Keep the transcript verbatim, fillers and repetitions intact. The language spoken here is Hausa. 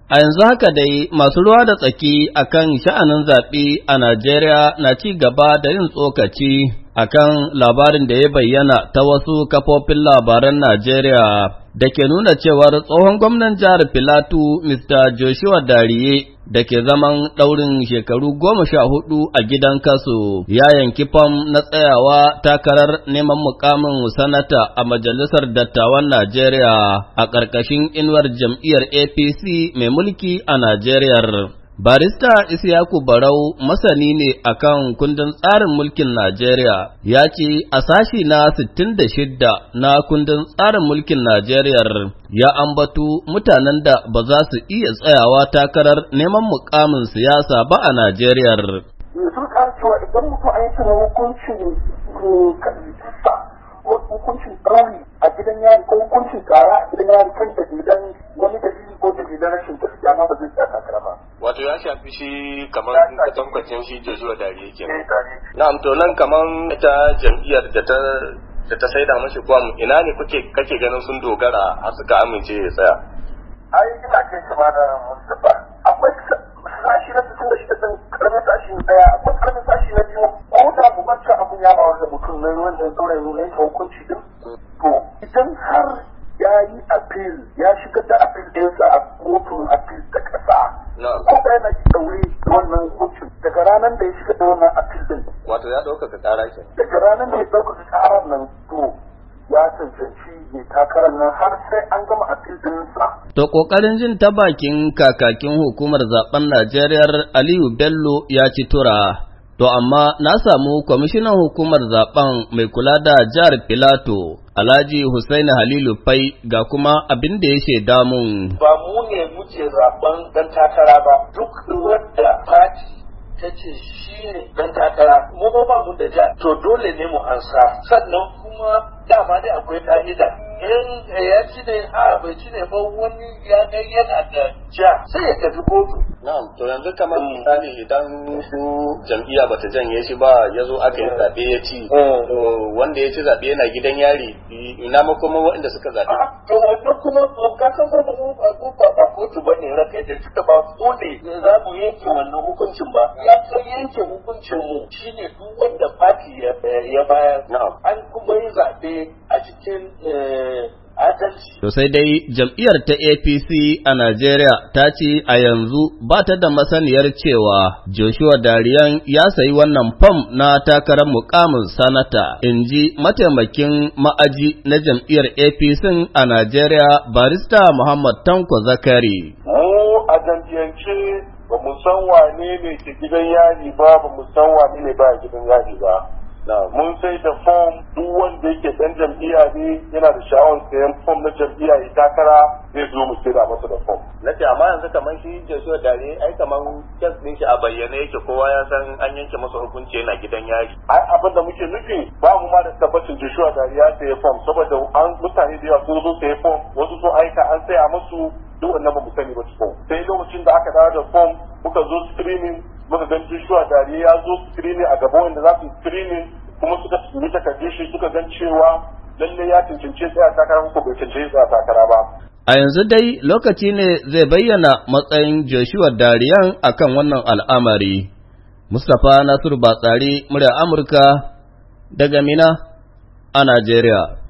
A yanzu haka dai masu ruwa da tsaki akan sha'anin zaɓe a Najeriya na ci gaba da yin tsokaci akan labarin da ya bayyana ta wasu kafofin labaran Najeriya da ke nuna cewar tsohon gwamnan jihar Filato Mister Joshua Dariye da ke zaman ɗaurin shekaru goma sha hudu a gidan kaso ya yanki fam na tsayawa takarar neman mukamin sanata a Majalisar Dattawan Najeriya a ƙarƙashin inuwar jam'iyyar A P C mai mulki a Najeriya. Barista Isiyaku Barau masani ne akan kundin tsarin mulkin Najeriya ya ce a sashi na sittin da shida na kundin tsarin mulkin Najeriya ya ambatu mutanen da ba za su iya tsayawa takarar neman mukamin siyasa ba a Najeriya. Sun ƙara cewa idan mutum an yi hukuncin hukuncin ɗauri a gidan yari ko hukuncin ƙara a gidan yari kan dalilan wani dalili ko dalilan rashin gaskiya ma ba zai tsaya takara ba. Wato ya shafi shi kamar kwatankwacin shi Joshua Dariye kenan. Na'am, to nan kamar ta jam'iyyar da ta da ta saida mashi kwam ina ne kuke kake ganin sun dogara har suka amince ya tsaya? Ai ina kai shi ma da Mustapha. Akwai sashi na sittin da shida ɗin karamin sashi na ɗaya, akwai karamin sashi na biyu. Ko da mu bacci abun ya ba wanda mutum na ruwan da ɗaure ruwan hukunci din. To idan har ya yi appeal ya shigar da appeal ɗinsa a kotun appeal ta ƙasa. Ko da yana ki ɗaure wannan hukuncin daga ranar da ya shiga da wannan appeal din. Wato ya ɗaukaka ƙara ke. Daga ranar da ya ɗaukaka ƙarar nan to ya cancanci ya takarar nan har sai an gama appeal ɗinsa. To ƙoƙarin jin ta bakin kakakin hukumar zaben Najeriya Aliyu Bello ya ci tura. To amma na samu kwamishinan hukumar zaben mai kula da jihar Filato, Alhaji Hussaini Halilu Fai ga kuma abin da ya shaida mun. Ba mu ne muke zaben dan takara ba, duk wanda fati ta ce shi ne dan takara, mu ba ba mu da ja, to dole ne mu ansa. Sannan kuma dama dai akwai ka'ida. In ya ci ne a bai ci ne ba wani ya ga yana da ja sai ya tafi kotu. Na'am, to yanzu kamar misali idan su jam'iyya bata janye shi ba ya zo aka yi zaɓe ya ci, to wanda ya ci zaɓe yana gidan yari ina makoma waɗanda suka zaɓe. To wannan kuma ka san ba mu ba ba kotu ba ne raka da suka ba ko ne za mu yanke wannan hukuncin ba. Ya kai yanke hukuncin mu shine duk wanda fati ya bayar. An kuma yi zaɓe a cikin To sai dai jam'iyyar ta A P C a Najeriya ta ce a yanzu ba ta da masaniyar cewa Joshua Dariyan ya sayi wannan fam na takarar mukamin sanata, in ji mataimakin ma'aji na jam'iyyar A P C a Najeriya Barista Muhammad Tanko Zakari. Mu a jam'iyyance ba mu san wane ne ke gidan yari ba, ba mu san wane ne ba gidan yari ba. Mun sai da fom duk wanda yake dan jam'iyya ne yana da sha'awar sayan fom na jam'iyya ya takara zai zo mu saida masa da fom. Nace amma yanzu kamar shi Joshua Dariye ai kamar kes din shi a bayyane yake kowa ya san an yanke masa hukunci yana gidan yari. Ai abin da muke nufi ba mu ma da tabbacin Joshua Dariye ya sayi fom saboda an mutane da yawa sun zo sayi fom wasu sun aika an saya musu duk wannan ba mu sani ba su fom. Sai lokacin da aka dawo da fom muka zo screening muka gan Joshua Dariye ya zo screening a gaban wanda za su screening kuma suka yi takardun shi suka gan cewa lalle ya cancanci tsaya takara ko bai cancanci tsaya takara ba. A yanzu dai lokaci ne zai bayyana matsayin Joshua Dariyan akan wannan al'amari. Mustapha Nasiru Batsari, murya Amurka daga Mina a Najeriya.